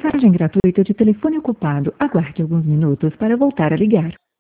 Mensagem gratuita de telefone ocupado. Aguarde alguns minutos para voltar a ligar.